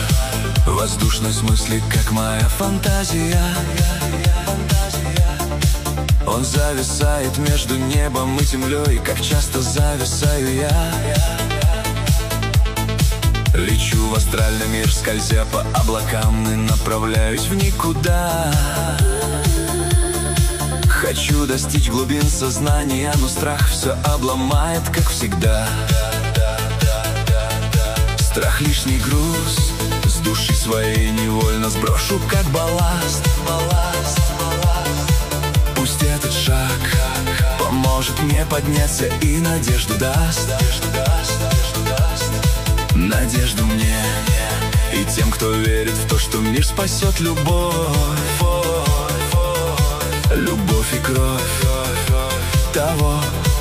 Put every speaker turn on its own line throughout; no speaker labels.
Воздушность мысли, как моя фантазия. Он зависает между небом и землей, как часто зависаю я. Лечу в астральный мир, скользя по облакам, и направляюсь в никуда. Хочу достичь глубин сознания, но страх все обломает, как всегда. Страх лишний груз, с души своей невольно сброшу, как балласт. Пусть этот шаг поможет мне подняться и надежду даст. Надежду мне и тем, кто верит в то, что мир спасет любовь. Любовь и кровь того,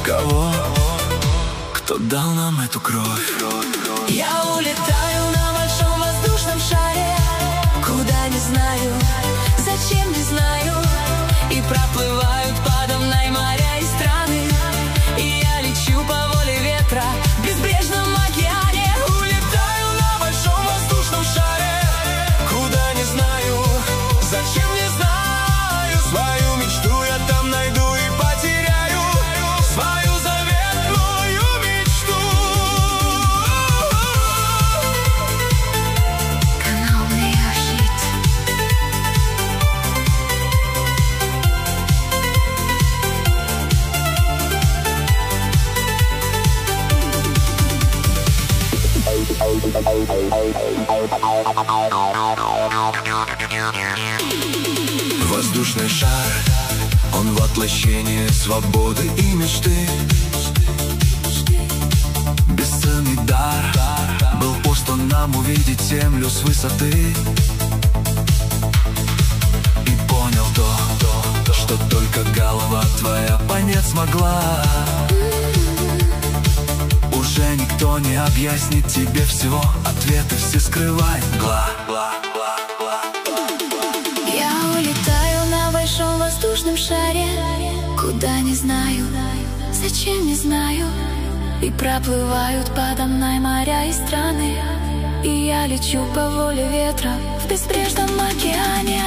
кто дал нам эту кровь.
Я улетаю на большом воздушном шаре, куда не знаю, зачем не знаю. И проплывают подо мной моря и страны, и я лечу по воле ветра в безбрежном океане.
Улетаю на большом воздушном шаре, куда не знаю, зачем не знаю. Свою мечту я там найду и потеряю, свою заветную мечту.
Канал Неофит.
Воздушный шар, он воплощение свободы и мечты. Бесценный дар был послан нам увидеть землю с высоты. И понял то, что только голова твоя понять смогла. Уже никто не объяснит тебе всего, ответы все скрывает мгла.
Я улетаю на большом воздушном шаре, куда не знаю, зачем не знаю. И проплывают подо мной моря и страны, и я лечу по воле ветра в безбрежном океане.